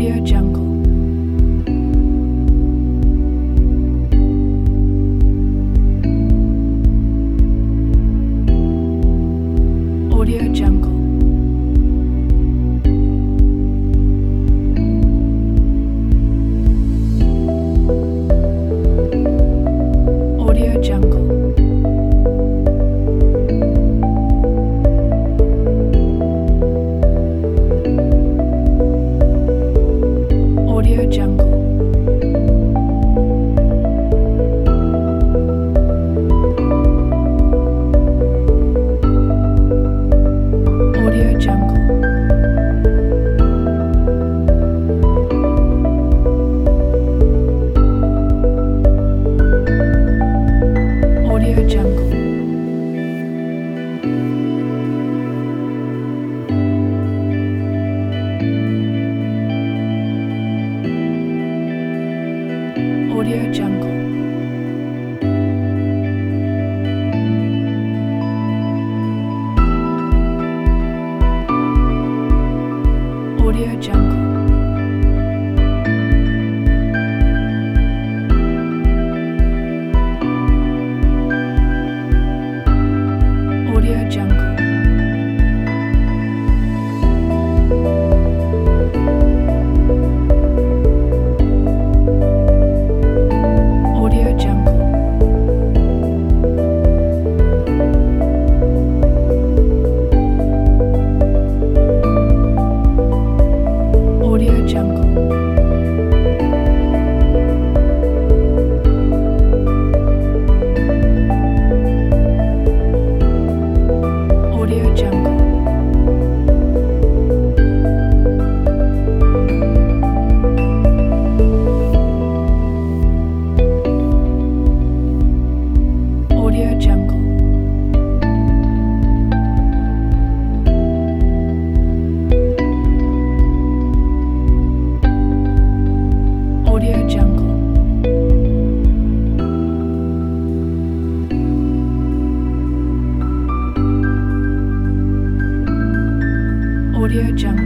Audio Jungle. Audio Jungle. Audio Jungle. Audio Jungle. Audio Jungle. Audio Jungle. Audio Jungle. Audio Jungle. Audio Jungle. Audio Jungle. Audio Jungle. Audio Jungle. Audio Jungle. Audio Jungle. Audio Jungle.